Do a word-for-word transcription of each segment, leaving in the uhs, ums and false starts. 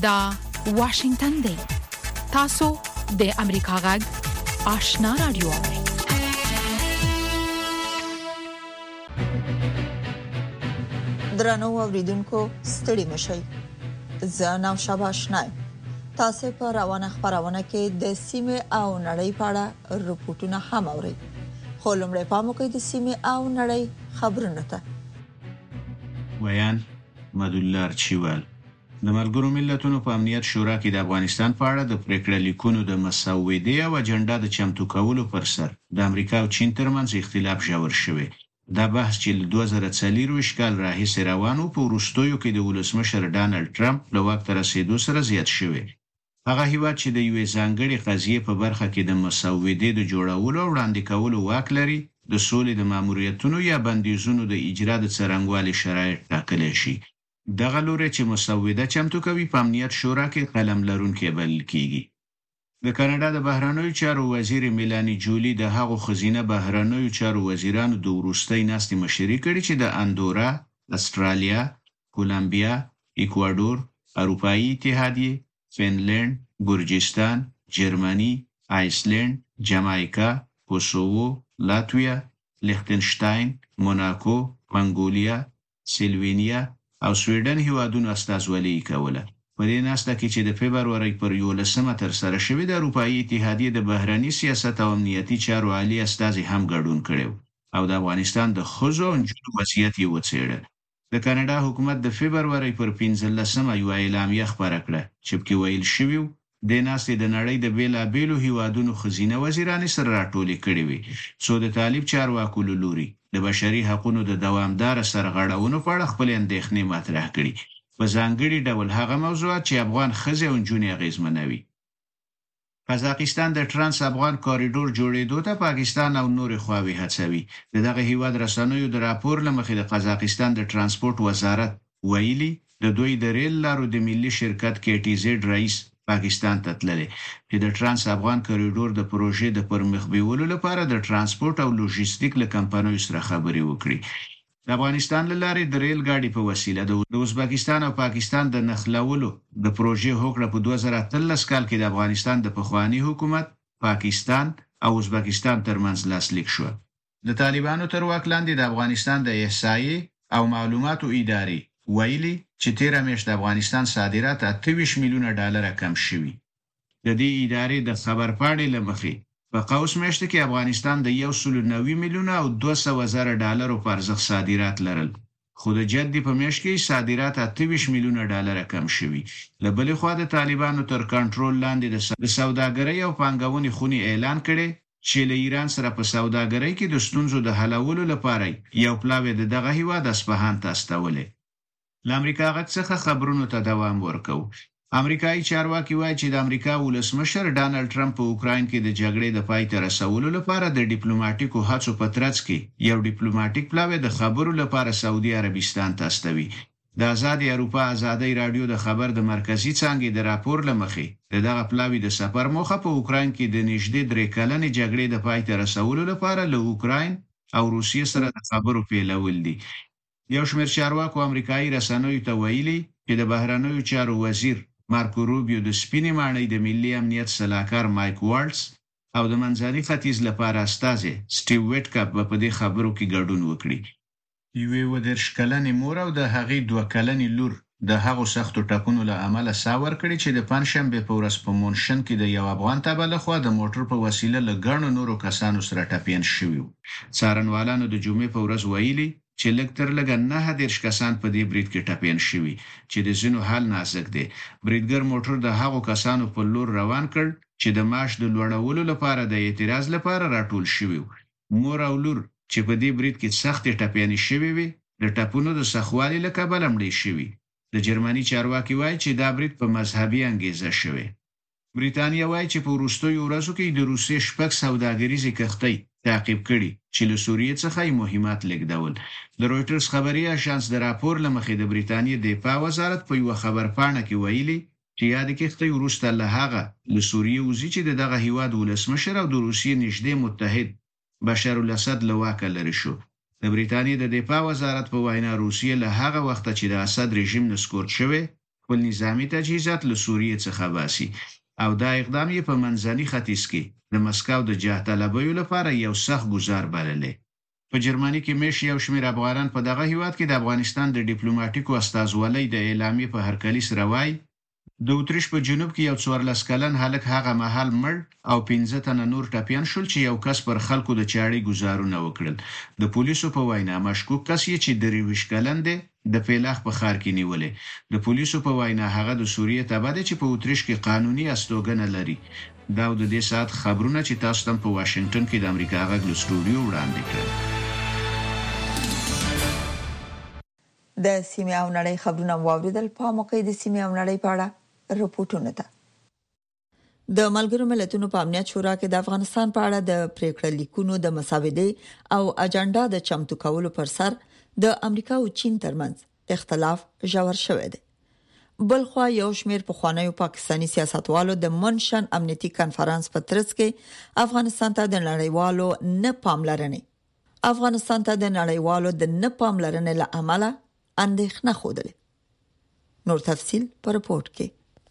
دا واشنگتن دی تاسو د امریکا غږ آشنا رادیو درنو اوریدونکو ستړي مشئ زه نو شاباشنای تاسو په روانه خبرونه کې د سیمه او نړۍ په اړه رپورټونه هم اورئ خو لمړی پام وکړئ د سیمه او نړۍ خبرونه ته ویان مدولار چیوال د ملګرو ملتونو په امنیت شورا کې د افغانستان په اړه د پریکړه لیکونو د مسودې او اجنډا د چمتو کولو پر سر د امریکا او چین ترمنځ اختلاف ژور شوی دا بحث چې له دوه زره څلور کال راهیسې روانو په وروستیو کې د ولسمشر ډانلډ ټرمپ له واک تر رسیدو سره زیات شوی هغه هیواد چې د یوې ځانګړې قضیې په برخه کې د مسودې د جوړولو او وړاندې کولو واک لري د سولې د ماموریتونو یا بندیزونو د اجرا د څرنګوالي شرایط ټاکلی شي دغه لوري چې مسوده چمتو کوي په امنیت شورا کې قلم لرونکي بلل کیږي د کاناډا د بهرانیو چارو وزیر میلانی جولی د هغو خزینه بهرانیو چارو وزیرانو د وروستۍ ناستې مشري کړې چې د اندورا، استرالیا، کولمبیا، ایکوادور، اروپאי اتحادیه، فنلند، ګرجستان، جرمني، آیسلند، جامایکا، کوسوو، لاتویا، لیختنشتاین، موناکو، منګولیا، سلوینیا او سویډن هیوادونو استازولي کوله په دې ناسته کې چې د فبرवरी پر یولسمه تر سره شوې د اروپאי اتحادیه د بهراني سیاست او امنیتي چارو عالی استازي هم ګډون کړو او د افغانستان د خزو انجونو وضعیت یې وڅېړل د کاناډا حکومت د فبرवरी پر پنځلسمه یو اعلامیه خبره کړه چې په ویل شوی د ناستې د نړۍ د بیلابیلو هیوادونو خزینه وزیران سره راټولې کړې وي څو د طالب چارواکو لوري د بشري حقوقو د دوامدار سرغړونو په اړه خپل اندېښنې مطرح کړي په ځانګړي ډول هغه موضوعات چې افغان ښځې او نجونې اغېزمنوي قزاقستان د ترانس افغان کوریډور جوړېدو ته پاکستان او نور خواوې هڅوي دغه هیواد رسنیو د راپور لمخې د قزاقستان د ترانسپورت وزارت ویلي د دوی د ریل لارو د ملي شرکت کې ټي زد رئیس پاکستان ته تللی چې د ترانس افغان کوریډور د پروژې د پرمخ بیولو لپاره د ترانسپورت او لوجستیک له کمپنیو سره خبرې وکړي د افغانستان لارې د ریل ګاډي په وسیله د ازبکستان او پاکستان د نښلولو د پروژې هوکړه په دوه زره اتلس کال کې د افغانستان د پخوانی حکومت پاکستان او ازبکستان ترمنځ لاسلیک شو د طالبانو تر واک لاندې د افغانستان د احصایې او معلوماتو ادارې ویلي چې تیر میاشت د افغانستان صادرات اته ویشت میلیونه ډالر کم شوي د دې ادارې د خبرپاڼې لمخې په قوس میاشت کې افغانستان د یو سل او نوي میلیونه او دوه سوه زره ډالرو په ارزښت صادرات لرل خو د جدي په میاشت کې صادرات اته ویشت میلیونه ډالر کم شوي له بلې خوا د طالبانو تر کنټرول لاندې د سوداګرۍ او پانګونې خونې اعلان کړي چې له ایران سره په سوداګرۍ کې د ستونزو د حلولو لپاره یو پلاوی د دغه هیواد اصفهان ته استولې له امریکا غږ څخه خبرونو ته دوام ورکو امریکایي چارواکي وایي چې د امریکا ولسمشر ډانلډ ټرمپ په اوکراین کې د جګړې د پای ته رسولو لپاره د ډیپلوماټیکو هڅو په ترڅ کې یو ډیپلوماټیک پلاوی د خبرو لپاره سعودي عربستان ته استوي د آزادي اروپا آزادي رادیو د خبر د مرکزی څانګې د راپور لمخې دغه پلاوی د سفر موخه په اوکراین کې د نږدې درې کلنې جګړې د پای ته رسولو لپاره له اوکراین او روسیې سره د خبرو پیلول دي یو شمېر چارواکو امریکایي رسنیو ته ویلي چې د بهرنیو چارو وزیر مارکو روبیو د سپینې ماڼۍ د ملي امنیت سلاکار مایک والټس او د منځني ختیځ لپاره استازي سټیو ویټکاپ په دې خبرو کې ګډون وکړي یوې ودرش کلنې مور او د هغې دوه کلنې لور د هغو سختو ټاکنو له امله ساور کړي چې د پنځشنبه په ورځ په مونشن کې د یو افغان تبه له خوا د موټر په وسیله له ګڼو نورو کسانو سره ټپین شوي څارنوالانو د جمعې په ورځ ویلي چې لږ تر لږه نهه دېرش کسان په دې برید کې ټپین شوي چې د ځینو حال نازک دی بریدګر موټر د هغو کسانو په لور روان کړ چې د معاش د لوړولو لپاره د اعتراض لپاره راټول شوي مور او لور چې په دې برید کې سختې ټپیانې شوي وي د ټپونو د سخوالي له کبله مړې شوي د جرمني چارواکي وایي چې دا برید په مذهبي انګیزه شوی بریتانیا وایي چې په وروستیو ورځو کې د روسیې شپږ سوداګریزې کښتۍ تعقیب کړي چې له سوریې څخه یې مهمات لیږدول د رویټرز خبري اژانس د راپور له مخې د بریتانیا د دفاع وزارت په یو خبرپاڼه کې ویلي چې یادې کښتۍ وروسته له هغه له سوریې وځي چې دغه هیواد ولسمشر او د روسیې نږدې متحد بشار الاسد له واکه لرې شو د بریتانیا د دفاع وزارت په وینا روسیې له هغه وخته چې د اسد رژیم نسکور شوی خپل نظامی تجهیزات له سوریې څخه باسي او دا اقدام یې په منځني ختیځ کې د مسکو د جاه طلبیو لپاره یو سخت ګزار بللی. په جرمني کې مېشي او شمیر افغانان په دغه هیواد کې د افغانستان د ډیپلوماټیکو استازولۍ د اعلامیې په هرکلي سره وایي د اتریش په جنوب کې یو څوارلس کلن هلک هغه مهال مړ او پنځه تنه نور ټپیان شول چې یو کس پر خلکو د چاړي گزارونه وکړل. د پولیسو په وینا مشکوک کس یې چې درویش کلن دی د پیلاخ په ښار کې نیولې. د پولیسو په وینا هغه د سوریې تبع دی چې په اتریش کې قانوني استوګنه لري. دا د دې سات خبرونه چې تاسو تم په واشنگټن کې د امریکا غږ له سټوډیو وړاندې کړل. د سیمه او نړۍ خبرونه واوریدل. په موقع د سیمه او نړۍ په اړه رپورټونه ده. د ملګرو ملتونو په امنیت شورا کې د افغانستان په اړه د پریکړه لیکونو د مسودې او اجنډا د چمتو کولو پر سر د امریکا او چین ترمنځ اختلاف ژور شوی دی. بلخوا یو شمیر په خوانیو پاکستانی سیاستوالو د منشن امنیتي کانفرنس په ترڅ کې افغانستان ته د نړیوالو نه پاملرنې افغانستان ته د نړیوالو د نه پاملرنې له امله اندېښنه خوده. نور تفصیل په رپورت کې.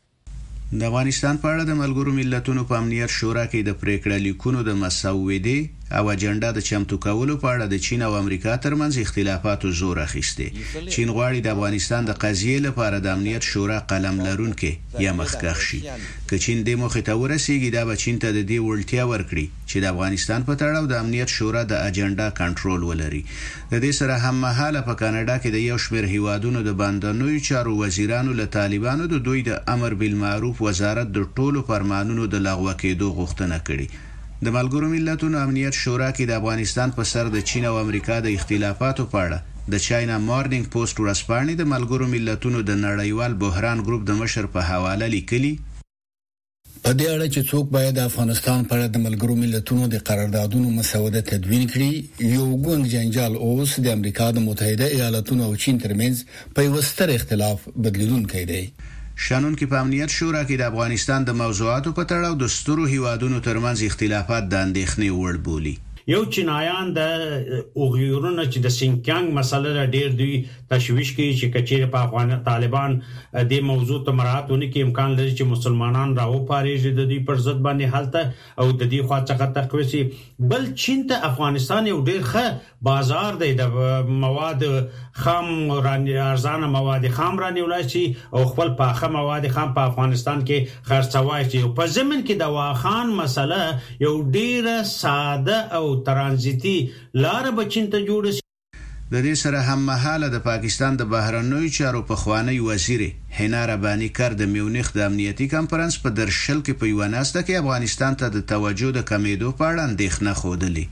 د افغانستان په اړه د ملګرو ملتونو په امنیت شورا کې د پریکړه لیکونو د مسودې او اجنډا د چمتو کولو په اړه د چین او امریکا ترمنځ اختلافات زور اخیسته. چین غواړي د افغانستان د قضیې لپاره د امنیت شورا قلم لرونکي یا مخکښ شي. که چین د موخې ته ورسیږي دا به چین ته د دې وړتیا ورکړي چې د افغانستان په تړاو د امنیت شورا د اجنډا کنټرول ولري. د دې سره هم مهاله په کاناډا کې د یو شمېر هیوادونو د باندنوي چارو وزیرانو له طالبانو د دوی د امر بالمعروف وزارت د ټولو فرمانونو د لغوه کېدو غوښتنه کړې. د ملګرو ملتونو امنیت شورا کې د افغانستان په سر د چین او امریکا د اختلافاتو په اړه د چاینا مارنینګ پوسټ ورځپاڼې د ملګرو ملتونو د نړیوال بحران ګروپ د مشر په حواله لیکلي په دې اړه چې څوک باید د افغانستان په اړه د ملګرو ملتونو د قراردادونو مسوده تدوین کړي. یو ګونګ جنجال اوس د امریکا د متحده ایالاتونو او چین ترمنځ په یو ستر اختلاف بدلیدونکی دی. شانون کې په امنیت شورا کې د افغانستان د موضوعاتو په تړاو د سترو هیوادونو ترمنځ اختلافات د اندېښنې وړ بولي. یو چینایان د اوغیورونو چې د سینکیانګ مسله ډېر دوی تشویش کوي چې کچېره په افغان طالبان د موضوع ته مراعاتونه کې امکان لري چې مسلمانان راو پاریږي د دې پر ضد باندې حالت او د دې خوا څخه تقویسي. بل چین ته افغانستان یو ډېر ښه بازار دی د مواد خام راني ارزانه مواد خام راني ولاسي او خپل پاخه مواد خام په افغانستان کې خرڅوي چې په زمين کې د واخان مسله یو ډېر ساده او ترانزیتي لار بچین ته جوړ شي. د دې سره هم مهاله د پاکستان د بهرنوي چارو په خوانی وزیر حنا ربانی کار د میونخ د امنیتي کانفرنس په درشل کې په یو ناسته کې افغانستان ته د توجه د کمیدو په اړه اندېښنه خوده.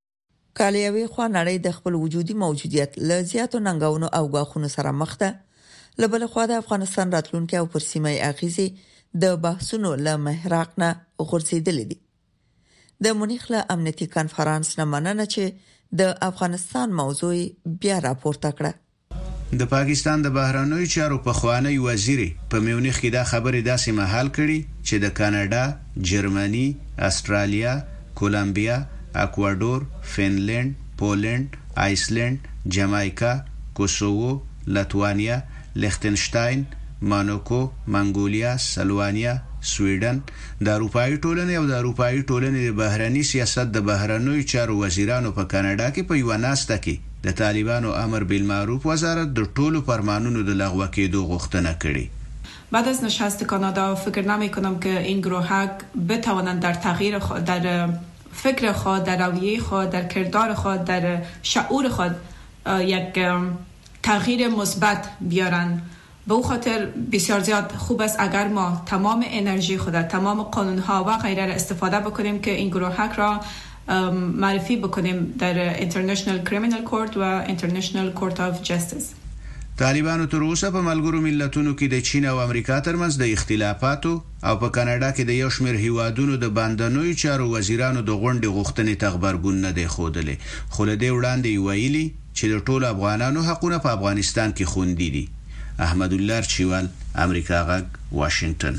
کالیوي خو نړۍ د خپل وجودي موجودیت له زیاتو ننګونو او غاخونو سره مخ ده. لبل خو د افغانستان راتلونکي او پر سیمه اغیزي د بحثونو له محراق نه غورځیدل دي. د مونیخ له امنیتي کانفرنس نه مننه چې د افغانستان موضوع بیا راپورته کړه. د پاکستان د بهرنوي چارو په خوانی وزیر په میونخ کې دا خبره داسې مهال کړي چې د کاناډا، جرمني، استرالیا، کولمبیا، اکوادور، فنلند، پولند، آیسلند، جامایکا، کوسوو، لاتوانیا، لیختنشتاین، مانوکو، منګولیا، سلوانیا، سویډن د اروپאי ټولنې او د اروپאי ټولنې د بهرني سیاست د بهرنوي چارو وزیرانو په کاناډا کې په یو ناسته کې د طالبانو امر بالمعروف وزارت د ټولو فرمانونو د لغوه کېدو غوښتنه کړې. بعد از نشست کانادا فکر نمی کنم که این گروه‌ها بتوانند در تغییر خود در فکر خود، در رویه خود، در کردار خود، در شعور خود یک تغییر مثبت بیارن. به او خاطر بسیار زیاد خوب است اگر ما تمام انرژی خود، تمام قانونها و غیره را استفاده بکنیم که این گروه‌ها را معرفی بکنیم در International Criminal Court و International Court of Justice. طالبانو تر اوسه په ملګرو ملتونو کې د چین او امریکا ترمنځ د اختلافاتو او په کاناډا کې د یو شمېر هیوادونو د باندنوي چارو وزیرانو د غونډې غوښتنې تغبرګون نه دی ښودلی. خو له دې وړاندې ویلي چې د ټولو افغانانو حقونه په افغانستان کې خوندي دي. احمد الله چوال، امریکا غږ، واشنگټن.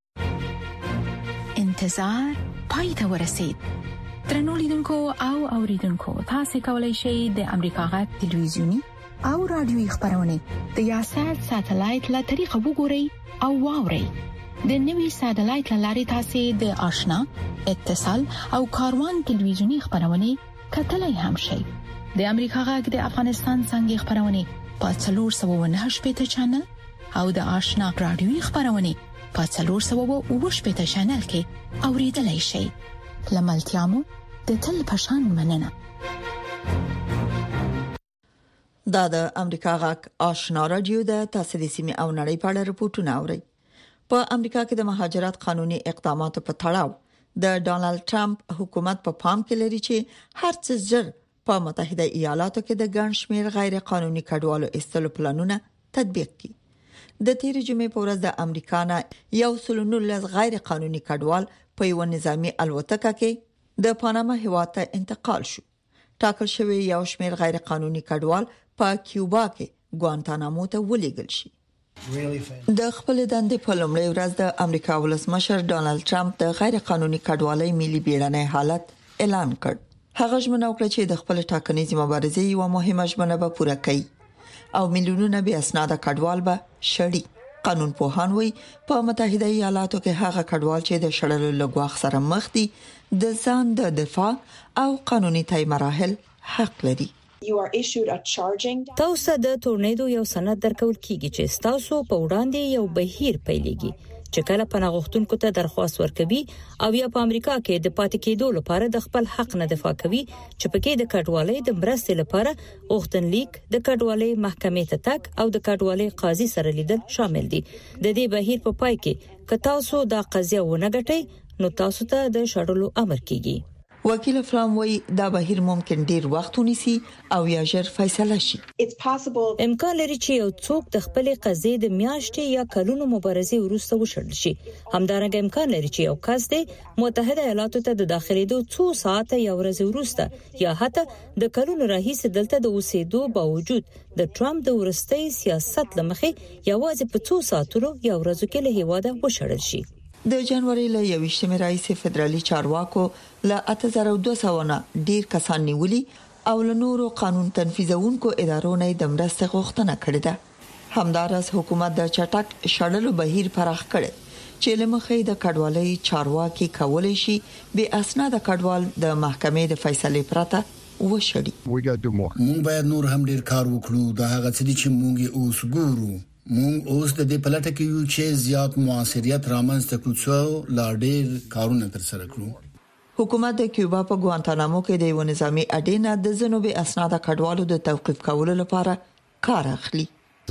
انتظار پای ته ورسید. درنو لیدونکو او اوریدونکو، تاسو کولی شئ د امریکا غږ تلویزیونی، او رادیوي خبرونه د یاشر ساتلایت له طریقو وګورئ او واورئ. د نوي ساتلایت لارې تاسو د آشنا اتصال او کاروان ټلویزیونی خبرونه کتلای هم شئ. د امریکا غږ د افغانستان څنګه خبرونه په څلور سوه او نهه شپږ چینل او د آشنا رادیوي خبرونه په څلور سوه او اووه شپږ چینل کې اوریدلای شئ. لملتيامو د تل پشان مننه. دا د امریکا غږ آشنا رادیو د تاسو د سیمې او نړۍ په اړه رپورټونه اوري. په امریکا کې د مهاجرت قانوني اقداماتو په تړاو د ډونالد ټرمپ حکومت په پا پام کې لري چې هر څه زر په متحده ایالاتو کې د ګڼ شمېر غیر قانوني کډوالو ایستلو پلانونه تطبیق کړي. د تیر جمعې په ورځ د امریکا نه یو سل و نولس غیر قانوني کډوال په یو نظامی الوتکه کې د پاناما هیواد ته انتقال شو. ټاکل شوی یو شمېر غیر قانوني کډوال په کیوبا کې ګوانتانامو ته ولېږل شي. د خپل دندې په لومړۍ ورځ د امریکا ولسمشر ډونالد ټرمپ د غیر قانوني کډوالۍ ملي بیړنی حالت اعلان کړ. هغه ژمنه وکړه چې د خپل ټاکنیزې مبارزې یو مهمه ژمنه به پوره کړي او میلیونونه بې اسناده کډوال به شړي. قانون پوهان وایي په متحده ایالاتو کې هغه کډوال چې د شړلو لګواخ سره مخ دي د ځان د دفاع او قانوني تای مراحل حق لري. تاسو د تورنیدو یو سند درکول کیږي چې تاسو په وړاندې یو بهیر پیلېږي چې کله پناه غوښتونکو ته درخواست ورکوي او یا په امریکا کې د پاتې کېدو لپاره د خپل حق نه دفاع کوي چې پکې د کډوالۍ د مرستې لپاره غوښتنلیک د کډوالۍ محکمې ته تک او د کډوالۍ قاضي سره لیدل شامل دي. د دې بهیر په پای کې که تاسو دا قضیه ونه ګټئ نو تاسو ته د شړلو امر کیږي. وکیل فرام وی دا بهیر ممکن ډیر وخت ونیسي او یا ژر فیصله شي. امکان لري چې یو څوک د خپل قضیې د میاشتې یا کلونو مبارزې وروسته وشړل شي. همدارنګه امکان لري چې یو کس د متحده ایالاتو ته د داخليدو څو ساعته یا ورځې وروسته یا حتی د کلونو راهیسې دلته د اوسېدو باوجود د ټرمپ د ورستۍ سیاست لمخې یوازې په څو ساعتونو یا ورځو کې له هیواده وشړل شي. د جنوري له یوویشتمې راهیسې فدرالي چارواکو له اته زره دوه سوه نه ډیر کسان نیولي او له نورو قانون تنفیذونکو ادارو نه د مرستې غوښتنه کړې ده. همدارس حکومت د چټک شړلو بهیر پراخ کړي چې لمخې د کډوالۍ چارواکي کولای شي به اسناد کډوال د محکمې د فیصلې پرته وشړي. موږ باید نور هم ډیر کار وکړو. دا هغه څه دي چې موږ اوس ګورو. موږ اوس د دې پلټه کې یو چې زیات موثریت رامنځته کړو لا ډیر کارونه تر سره کړو. حکومت د کیوبا په ګوانتانامو کې د یو نظامی اډینه د جنوبي اسناد کډوالو د توقيف کولو لپاره کار اخلي.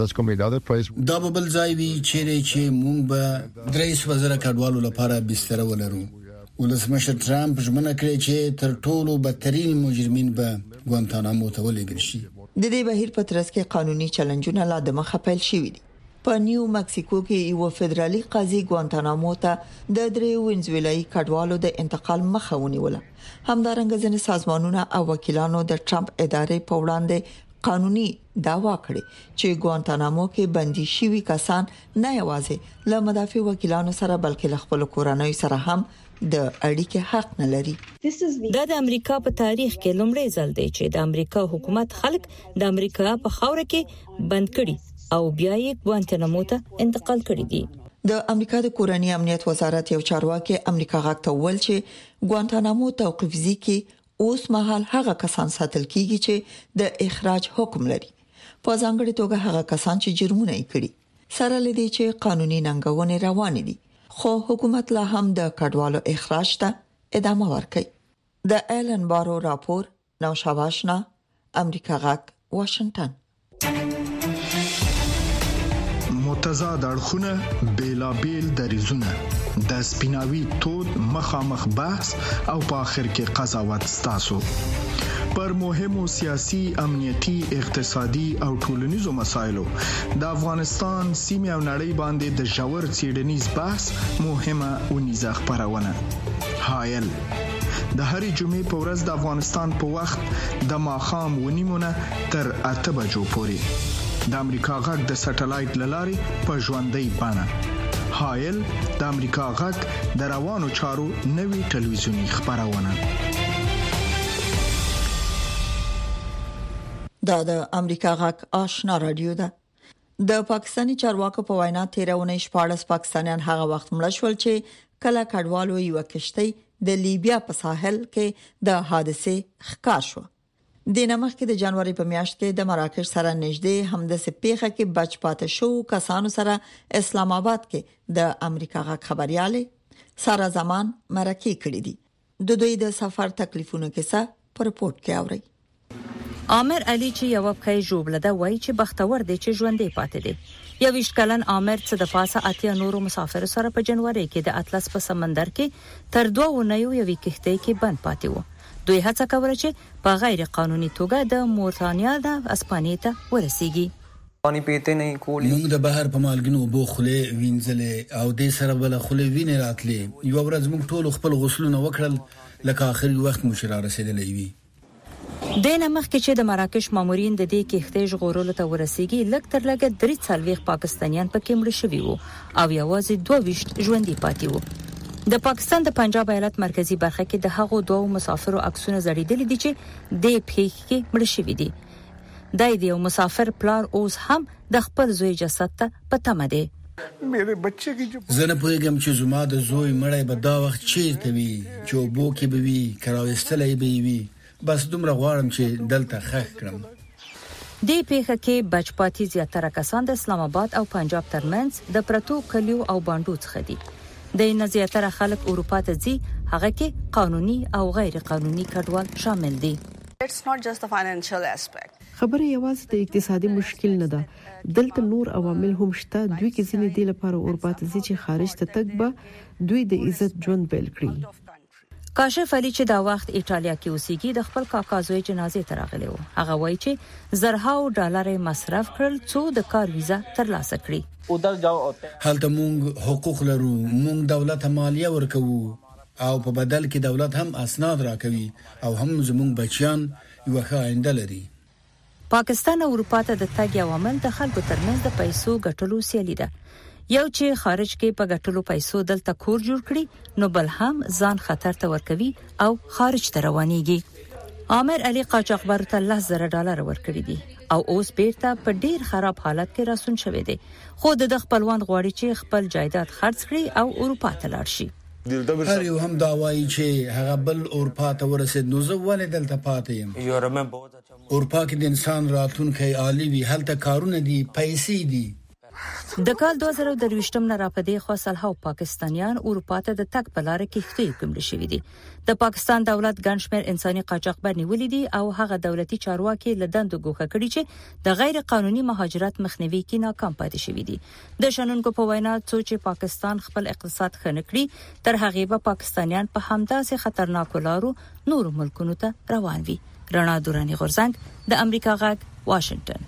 دا به بل ځای وی چې موږ به درې سوه زره کډوالو لپاره بستر ولرو. ولسمشر ټرمپ ژمنه کړې چې تر ټولو بدترین مجرمین به ګوانتانامو ته ولېږل شي. د دې بهیر په ترڅ کې قانوني چلنجونه لا د مخه پیل شوي دي. په نیو مکسیکو کې یو فدرالي قاضي ګوانتانامو ته د درې وینزویلایي کډوالو د انتقال مخه ونیوله. همدارنګه ځینې سازمانونه او وکیلانو د ټرمپ ادارې په وړاندې قانوني دعوا کړې چې ګوانتانامو کې بندي شوي کسان نه یوازې له مدافع وکیلانو سره بلکې له خپل کورنۍ سره هم د اړیکې حق نه لري. دا د امریکا په تاریخ کې لومړی ځل دی چې د امریکا حکومت خلک د امریکا په خاوره کې بند کړي او بیا یې ګوانتانامو ته انتقال کړي دي. د امریکا د کورنۍ امنیت وزارت یو چارواکي امریکا غاک ته ویل چې ګوانتانامو توقيفزي کې اوس مهال هغه کسان ساتل کیږي چې د اخراج حکم لري. په ځانګړي توګه هغه کسان چې جرمونه یې کړي. سره لدی چې قانوني ننګونې روان دي. خو حکومت لا هم د کډوالو اخراج ته ادامه ورکوي. د ایلن بارو راپور نو شاباشنا امریکا غاک واشنگټن. متضاد اړخونه بیلابیل دریزونه د سپیناوي تود مخامخ بحث او په اخر کې قضاوت ستاسو پر مهمو سیاسي، امنیتي، اقتصادي او ټولنیزو مسایلو د افغانستان سیمه او نړۍ باندې د ژور څېړنیز بحث مهمه ونیزه خبرونه. هایل د هرې جمعې په ورځ د افغانستان په وخت د ماښام ونیمونه تر اته بجو پورې د امریکا غږ د سټلایټ لارې په ژوندۍ بڼه. هایل د امریکا غږ د روانو چارو نوي ټلویزیونی خبرونه. دا د امریکا غاک آشنا رادیو ده. د پاکستاني چارواکو په وینا تیرونه شپږ پاکستانیان هغه وخت مړ شول چې کله کډوالو یو کشتۍ د لیبیا په ساحل کې د حادثه ښکار شو. د نمخ کې د جنوري په میاشت کې د مراکش سره نږدې همداسې پیښه کې بچ پاتې شو کسانو سره اسلام آباد کې د امریکا غاک خبرياله سارا زمان مرکه کړې دي. د دوی د سفر تکلیفونو کې څه پر رپورت کې اوري. عامر علي چې یو وکړی جوړلده وای چې بختور دی چې ژوندې پاتې دی. یو ویشت کلن عامر څه د پاسه اتیا نورو مسافر سره په جنوري کې د اطلس په سمندر کې تر دوه ونیو یو کښتۍ کې بند پاتې وو. دوی هڅه کوله چې په غیر قانوني توګه د مورتانیا د اسپانیې ته ورسیږي. پانی پیته نه کولی موږ د بهر په مالګینو بوخله وینځلې او د سره بل خله وینې راتلې. یو ورځ موږ ټول خپل غسلونه وکړل لکه اخري وخت مو شراره رسیدلې وي. د نمخ کې چې د مراکش مامورین د دې کښتۍ ژغورلو ته ورسیږي لکه تر لګه درې څلويخ پاکستانیان پکې مړ شوي وو او یوازې دوه ویشت ژوندۍ پاتې وو. د پاکستان د پنجاب ایالت مرکزی برخه کې د هغو دوه مسافرو عکسونه زړیدل دي چې د پیښې کې مړ شوي دي. دای دی یو مسافر پلار اوس هم د خپل زوی جسد ته پته مده. میرے بچے کی جو زنه پوهیږم چې زما د زوی مړی به دا وخت چیرته وي چې بو کې به وي کراوستلې به وي بس دومره غواړم چې دلته خخ کړم. د پیښه کې بچپاتي زیاتره کسان د اسلام آباد او پنجاب ترمنځ د پرتو کلیو او باندو څخه دي. د نه زیاتره خلک اروپا ته ځي هغه کې قانوني او غیر قانوني کډوال شامل دي. It's not just the financial aspect. خبره یوازې د اقتصادي مشکل نه ده. دلته نور عوامل هم شته. دوی کې ځینې دی لپاره اروپا ته ځي چې خارج ته تګ به دوی د عزت ژوند پیل کړي. کاشف علي چې دا وخت ایټالیا کې اوسېږي د خپل کاکا زوی جنازې ته راغلی و. هغه وایي چې زرهاو ډالر مصرف کړل څو د کار ویزا ترلاسه کړي. هلته مونږ حقوق لرو، مونږ دولت مالیه ورکوو او په بدل کې دولت هم اسناد راکوي او هم زمونږ بچیان یو ښه آینده لري. پاکستان او اروپا ته د تګ عوامل د خلکو ترمنځ د پیسو ګټلو سیالي ده. یو چې خارج کې په ګټلو پیسو دلته کور جوړ کړي نو بل هم ځان خطر ته ورکوي او خارج ته روانيږي. عامر علي قاچاقبر ته لس زره ډالر ورکړي دي او اوس بیرته په ډیر خراب حالت کې راسون شوی دی. خو د خپلوان غواړي چې خپل جایداد خرڅ کړي او اروپا ته لاړ شي. هر یو هم دا وایي چې هغه بل اروپا ته ورسید نو زه ولې دلته پاتې یم. اروپا کې د انسان راتلونکی عالی وي، هلته کارونه دي، پیسې دي. د کال دوه زره درویشتم نه راپدې خو سلهاو پاکستانیان اروپا ته د تګ په لار کې خېټې کومل شوې دي. د پاکستان دولت ګنشمیر انساني قاچاقبر نیولې دي او هغه دولتي چارواکي لدند ګوښه کړي چې د غیر قانوني مهاجرت مخنیوي کې ناکام پاتې شوي دي. د شنونکو په وینا څو چې پاکستان خپل اقتصاد خنه کړي تر هغه به پاکستانیان په همداسې خطرناکو لارو نور ملکونو ته روان وي. رڼا دوراني غورزنګ د امریکا غږ واشنگټن.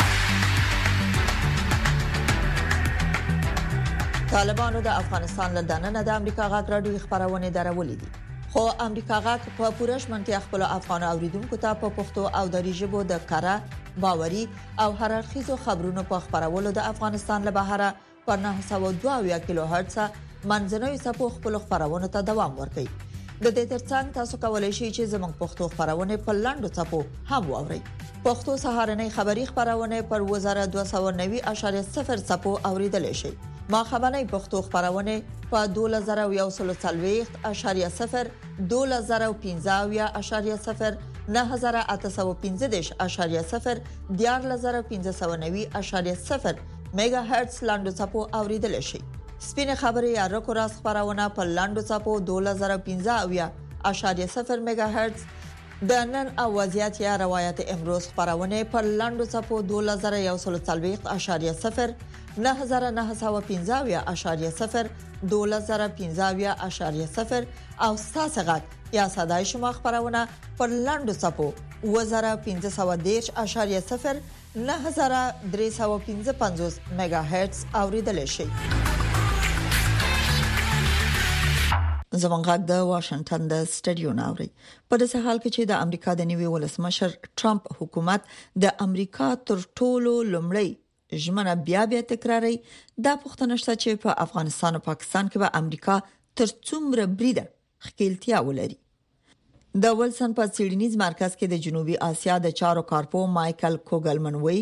طالبانو د افغانستان له دننه د امریکا غاک راډیو خبرونه درولې دي خو امریکا غاک په پوره شمنتیا خپل افغان اوریدونکو ته په پښتو او دری ژبه د کارا باوري او هررخیزو خبرونو په خبرولو د افغانستان له بهره پر نه سوه دوه کیلو هرتز منځنوي سپو خپل خبرونه ته دوام ورکوي. د دې ترڅنګ تاسو کولای شئ چې زموږ پښتو خبرونه په لاندو سپو هم واورئ. پښتو سهارنۍ خبری خبرونه پر وزارت دوه سوه نوي اشاریه صفر سپو اوریدل شي. ما خبرنۍ پښتو خبرونه په دوه زره یو سل څلوېښت اشاریه صفر دوه زره پنځه اشاریه صفر نه زره اته سوه پنځه دېرش اشاریه صفر دیار زره پنځه سوه نوي اشاریه صفر میگا هرتز لاندو چپو اوریدل شي. سپینه خبري یا رکو راس خبرونه په لاندو چپو دوه زره پنځه اشاریه صفر میگا هرتز د نن او وضعیت یا روایت امروز خبرونه پر لاندو چپو دوه زره یو سل څلوېښت اشاریه صفر نه زره نه سوه پنځه اشاریه صفر دوه زره پنځه اشاریه صفر او ستاسو غږ یا صداي شما خبرونه پر لاندو چپو و زره پنځه سوه دېرش اشاریه صفر نه زره درې سوه پنځه پنځوس میگا هرتز اوریدل شي. زمونږ د واشنگټن د سټډیو ناوړي په داسې حال کې چې د امریکا د نیوي ولسمشر ټرمپ حکومت د امریکا تر ټولو لومړی ژمنه بیا بیا تکراري دا پوښتنه شته چې په افغانستان او پاکستان کې به امریکا تر څومره بریده خپلتیا ولري. د ولسن په سیډنیز مرکز کې د جنوبي اسیا د چارو کارپو مايكل کوګلمن وی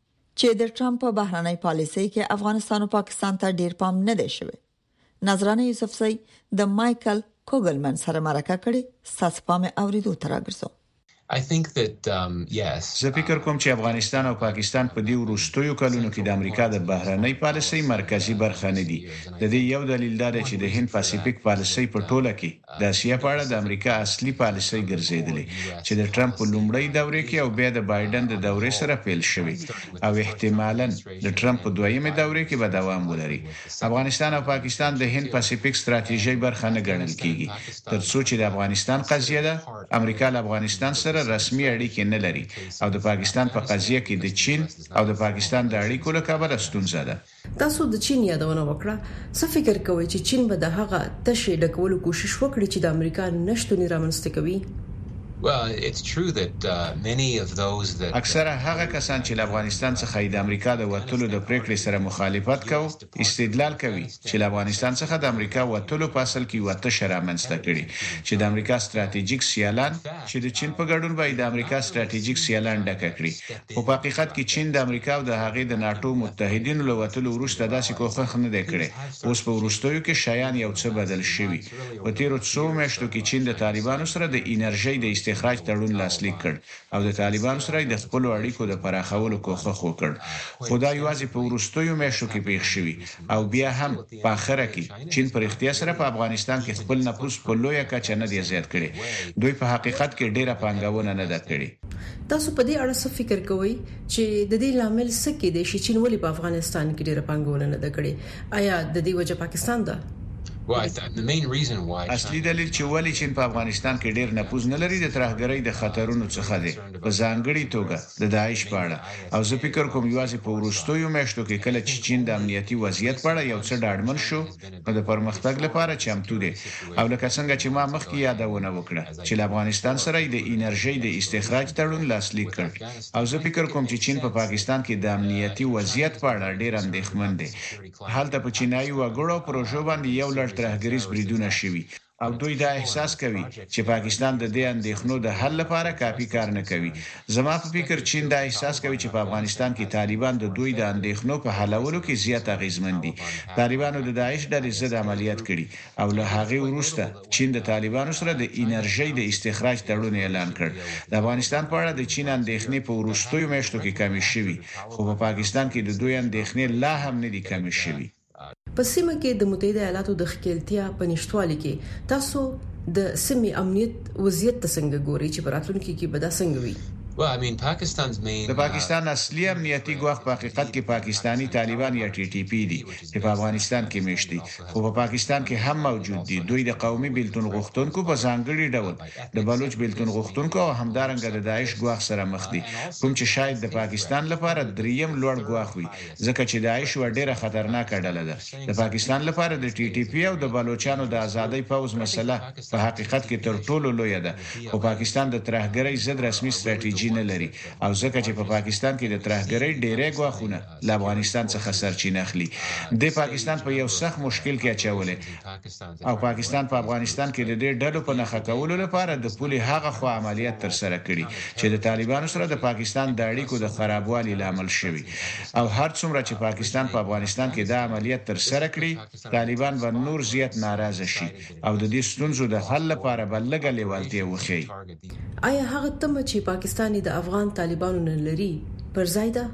چې د ټرمپ په بهرنۍ پالیسۍ کې افغانستان او پاکستان ته ډیر پام نه دی شوی. نظرانه یوسف سي د مايكل کوګلمن سره مرکه کړي ساس پام اوریدو ترګرځو. I think that um yes زه فکر کوم چې افغانستان او پاکستان په دې وروستیو کلونو کې د امریکا د بهرنۍ پالیسۍ مرکزی برخه نه دي. د دې یو دلیل دا دی چې د هند پاسفیک پالیسۍ په ټوله کې د اسیا په اړه د امریکا اصلي پالیسۍ ګرځېدلې چې د ټرمپ په لومړۍ دورې کې او بیا د بایدن د دورې سره پیل شوی او احتمالاً د ټرمپ په دویمه دورې کې به دوام ولري. افغانستان او پاکستان د هند پاسفیک ستراتیژي برخه نه ګڼل کیږي ترڅو چې د افغانستان قضیه ده امریکا له افغانستان سره رسمي اړیکې نه لري او د پاکستان په قضیه کې د چین او د پاکستان د اړیکو له کبله ستونزه ده. تاسو د چین یادونه وکړه. څه فکر کوئ چې چین به د هغه تشې ډکولو کوشش وکړي چې د امریکا نشټونی رامنځته کوي؟ Well, it's true that uh, many of those that اکثره هغه کسان چې له افغانستان څخه د امریکا د وټلو د پریکړې سره مخالفت کوي استدلال کوي چې له افغانستان څخه د امریکا وټلو په اصل کې وته شرمنسته کړي چې د امریکا ستراتیژیک سیالان چې د چین په ګډون باندې د امریکا ستراتیژیک سیالان ډکه کړي. په حقیقت کې چین د امریکا او د هغې د ناتو متحدینو له وټلو وروسته داسې کوښښ نه دی کړی. اوس په وروستیو کې شایان یو څه بدل شوي. په تیرو څو میاشتو کې چین د طالبانو سره د انرژي د استخراج تړون لاسلیک کړ او د طالبانو سره د خپل اړیکو د پراخولو کوښښ وکړ. خدای یوازې په وروستیو میاشتو کې پیښ شوی او بیا هم په اخره کې چین پر اختیار سره په افغانستان کې خپل نفوذ په لویه کچه نه دی زیات کړی. دوی په حقیقت کې ډیره پانګونه نه ده کړې. تاسو په دې اړه څه فکر کوئ چې د دې لامل څه کې دی چې چین ولې په افغانستان کې ډیره پانګونه نه ده کړې؟ آیا د دې وجه پاکستان ده؟ Well, the main reason why اصلي دلیل چې ولی چین په افغانستان کې ډیر نفوذ نه لري د ترهګرۍ د خطرونو څخه دی په ځانګړي توګه د داعش په اړه. او زه فکر کوم یوازې په وروستیو میاشتو کې کله چې چین د امنیتي وضعیت په اړه یو څه ډاډمن شو نو د پرمختګ لپاره چمتو دی. او لکه څنګه چې ما مخکې یادونه وکړه چې له افغانستان سره د انرژي د استخراج تړون لاسلیک کړ. او زه فکر کوم چې چین په پا پاکستان کې د امنیتي وضعیت په اړه ډیر اندېښمن دی. حالت په چینایي وګړو پروژو باندې یو لړ ترهګریز بریدونه شوي او دوی دا احساس کوي چې پاکستان د دې اندېښنو د حل لپاره کافي کار نه کوي. زما په فکر چین دا احساس کوي چې په افغانستان کې طالبان د دوی د اندېښنو په حلولو کې زیات اغیزمن دي. طالبانو د داعش ډلې ضد عملیات کړي او له هغه وروسته چین د طالبانو سره د انرژي د استخراج تړون اعلان کړ. د افغانستان په اړه د چین اندېښنې په وروستیو میاشتو کې کمې شوي خو په پاکستان کې د دوی اندېښنې لا هم نه دي کمې شوي. په سیمه کې د متحده ایالاتو د خپلتیا په نشټوالي کې تاسو د سیمې امنیت وضعیت څنګه ګوري چې په راتلونکي کې به دا څنګه وي؟ Well, I mean, Pakistan's main د پاکستان اصلي امنیتي ګواښ په حقیقت کې پاکستانی طالبان یا ټي ټي پی دي چې په افغانستان کې میشتي خو په پاکستان کې هم موجود دي. دوی د قومي بیلتون غوښتونکو په ځانګړي ډول د بلوچ بیلتون غوښتونکو او همدارنګه د داعش ګواښ سره مخ دي کوم چې شاید د پاکستان لپاره دریم لوړ ګواښ وي ځکه چې داعش و ډیره خطرناک ډله ده. د پاکستان لپاره د ټي ټي پی او د بلوچستان د ازادۍ پوز مسله په حقیقت کې تر ټولو لوی ده. خو پاکستان د ترهګرۍ ضد رسمي ستراتیژي نه لري او ځکه چې په پا پاکستان کې د ترهګرۍ ډېرې ګواښونه له افغانستان څخه سرچینه اخلي. د پاکستان په یو سخت مشکل کې اچولې او پاکستان په افغانستان کې د دې ډلو په نښه کولو لپاره د پولي هغه خو عملیات تر سره کړي چې د طالبانو سره د پاکستان د اړیکو د خرابوالي لامل شوی. او هر څومره چې پاکستان په افغانستان کې دا عملیات تر سره کړي طالبان به نور زیات ناراضه شي او د دې ستونزو د حل لپاره بلګه لیوالتیا وخی. آیا هغه تم چې پاکستاني د افغان طالبانو نه لري پر ځای ده؟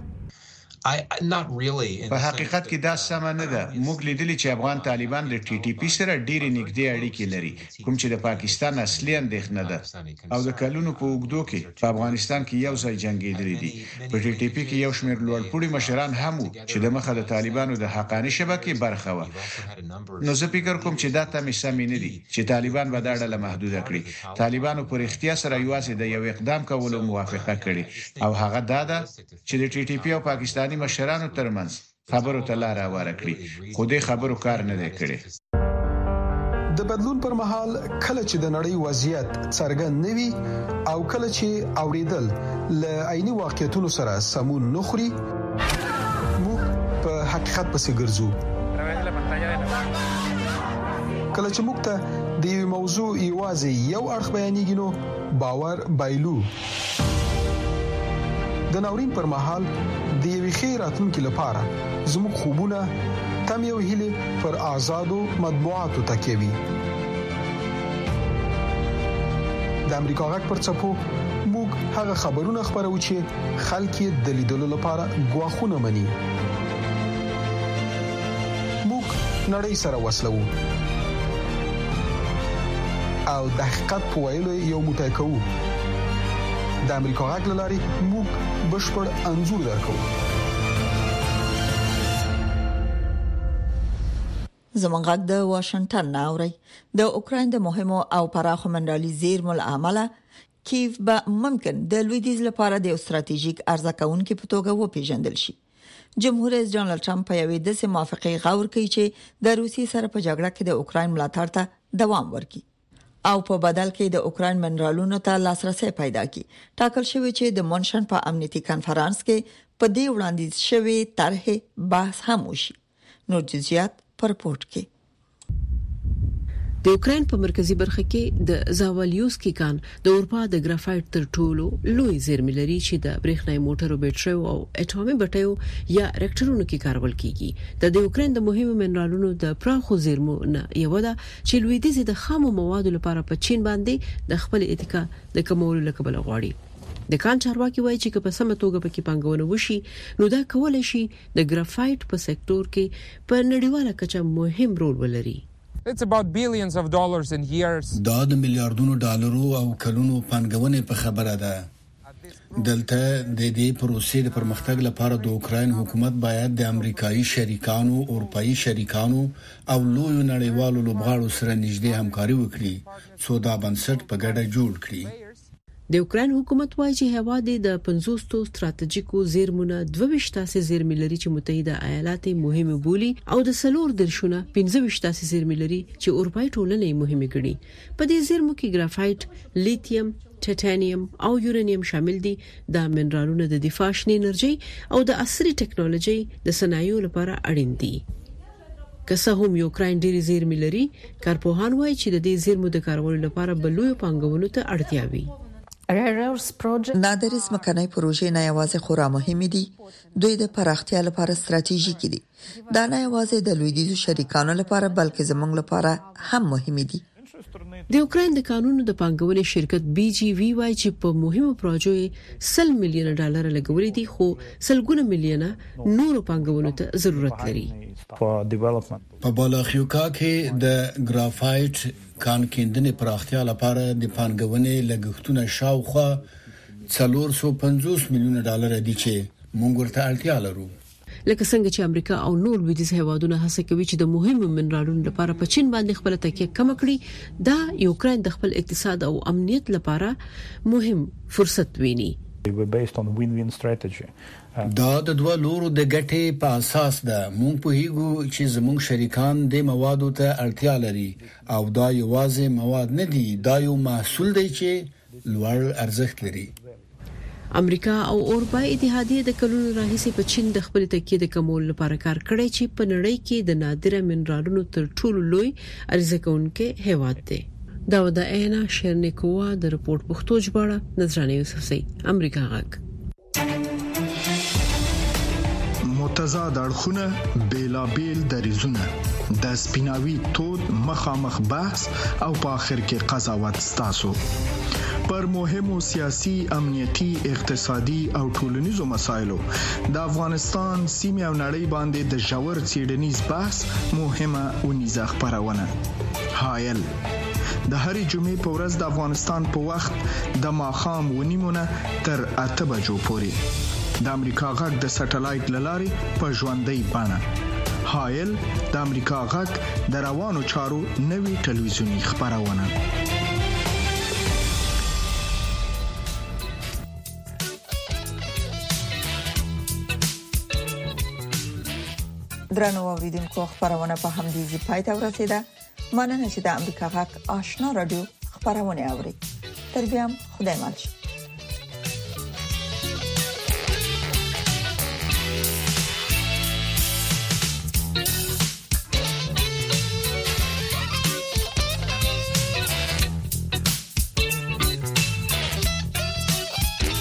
I not really په حقیقت کې دا سم نه ده. موږ لیدلی چې افغان طالبان د ټي ټي پی سره ډېری نږدې اړیکې لري کوم چې د پاکستان اصلي اندېښنه ده او د کلونو په اوږدو کې په افغانستان کې یو ځای جنگیدلي دي. په ټي ټي پی کې یو شمېر لوړپوړي مشران هم وو چې د مخه د طالبانو د حقاني شبکې برخه و. نو زه فکر کوم چې دا تمې سمې نه دي چې طالبان به دا ډله محدوده کړي. طالبانو پر اختیار سره یوازې د یو اقدام کولو موافقه کړې او هغه دا ده چې د ټي ټي پی او پاکستان مشرانو ترمنځ خبرو ته لار ورکړي خو دې خبرو کار نه دی کړی. د بدلون پر مهال کله چې د نړۍ وضعیت څرګند نوي او کله چې اوریدل ل عیني واقعیتونو سره سمون نخري موږ په حقیقت پسې ګرځو. کله چې موږ ته د موضوع یوازې یو اړخ بیانېږي نو باور بایلو د ناورین پر مهال د یوې ښې راتلونکي لپاره زموږ خوبونه تم یو هیله پر آزادو مطبوعاتو تکیه وي. د امریکا غږ پر څپو موږ هغه خبرونه خبرو چې خلک یې د لیدلو لپاره غواخونه مني. موږ نړۍ سره وصلو او د حقیقت په ویلو یو موټی کوو. د امریکا غږ لاري موږ بشپړ انزور درکو. زمونږ غږ د واشنگټن ناوړي د اوکرين د مهمو او پراخو منرالي زیرمو عمله کیف به ممکن د لویدیز لپاره د استراتیژیک ارزښت کونکي په توګه وپیژندل شي. جمهور رئیس ډونالد ټرمپ په یوې د موافقه غور کوي چې د روسي سره په جګړه کې د اوکرين ملاتړ ته دوام ورکړي او په بدل کې د اوکرين منرالونو ته لاسرسي پیدا کړي. ټاکل شوی چې د مونشن په امنیتي کانفرنس کې په دې وړاندیز شوی طرح بحث هم وشي. نور جزئیات پر رپورت کې د اوکرين په مرکزی برخه کې د زاواليوسکي کان د اروپا د ګرافایټ تر ټولو لوی زیرمې لري چې د برېښنايي موټرو بیټریو او اټومي بټیو یا ریاکټورونو کې کارول کیږي. د اوکرين د مهمو منرالونو د پراخو زیرمو نه یو ده چې لویدیز د خامو موادو لپاره په چین باندې د خپل اتکا د کمولو لپاره غواړي. د کان چارواکي وایي چې په سمه توګه پکې پنګونه وشي نو دا کولای شي د ګرافایټ په سکتور کې په نړیواله کچه مهم رول ولري. It's about billions of dollars in years. دا د میلیارډونو ډالرو او کلونو پنګونې په خبره ده. دلته د دې پروسې د پرمختګ لپاره د اوکرين حکومت باید د امریکایي شریکانو، اروپאי شریکانو او لوی نړیوالو لوبغاړو سره نږدې همکاري وکړي څو دا بنسټ په ګډه جوړ کړي. د اوکرين حکومت وايي چې هواد د پنځوس ستراتیژیکو زیرمونو دوه ویشت تاسې زیرمې لري چې متحده ایالات مهمه بولي او د سلور درشونه پنځه ویشت تاسې زیرمې لري چې اروپאי ټولنې مهمه ګڼي. په دې زیرمو کې ګرافایټ، لیتیم، ټیټانیم او یورانیم شامل دي. دا منرالونه د دفاع شنه انرژي او د عصري ټکنالوژي د صنایعو لپاره اړین دي. که څه هم یوکرين ډېری زیرمې لري، کارپوهان وايي چې د دې زیرمو د کارولو لپاره بلوي پانګونو ته اړتیا وي. نادر ځمکنۍ پروژې نه یوازې خورا مهمې دي، دوی د پراختیا لپاره ستراتیژیک دي. دا نه یوازې د لویدیزو شریکانو لپاره بلکې زموږ لپاره هم مهمې دي. د اوکرين د قانونو د پنګونې شرکت بي جي وی وايي چې په مهمو پروژو سل میلیون ډالر لګولې دي، خو سلګونه میلیونه نورو پنګونو ته ضرورت لري. په بالاخیوکا کې د ګرافایټ کان کیندنې پراختیا لپاره د پنګونې لګښتونه شاوخوا څلور سوه پنځوس میلیون ډالر دي چې موږ ورته اړتیا لرو. لکه څنګه چې امریکا او نور لویدیځ هیوادونه هڅه کوي چې د مهمو منرالونو لپاره په چین باندې خپل تکیه کم کړي، دا یوکرين د خپل اقتصاد او امنیت لپاره مهم فرصت ویني. دا د دوه لورو د ګټې په اساس ده. موږ په هیګو چې زموږ شریکان د موادو ته اړتیا لري او دا یوازې مواد نه دي، دا یو محصول دی چې لوړ ارزښت لري. امریکا او اروپאי اتحادیه د کلونو راهیسې په چین د خپل تکیه د کمول لپاره کار کړی چې په نړۍ کې د نادره منرالونو تر ټولو لوی ارزښتونکي هیواد دی. دا د اینا شرنیکووا د رپورت پښتو ژباړه نظرانه یوسفزئی، امریکا غږ. متضاد اړخونه، بیلابیل دریزونه، د سپیناوي تود مخامخ بحث او په اخر کې قضاوت ستاسو پر مهمو سیاسي، امنیتي، اقتصادي او ټولنیزو مسایلو د افغانستان سیمه او نړۍ باندې د ژور څېړنیز بحث مهمه ونیزه خبرونه. هایل د هرې جمعې په ورځ د افغانستان په وخت د ماښام ونیمونه تر اته بجو پورې د امریکا غږ د سټلایټ لاري په ژوندۍ بڼه. هایل د امریکا غږ د روانو چارو نوي ټلویزیونی خبرونه. درنو اوریدونکو، خبرونه په همدې ځای پای ته ورسیده. مننه چې د امریکا غږ آشنا رادیو خبرونه اوري. تر بیا خدای مل.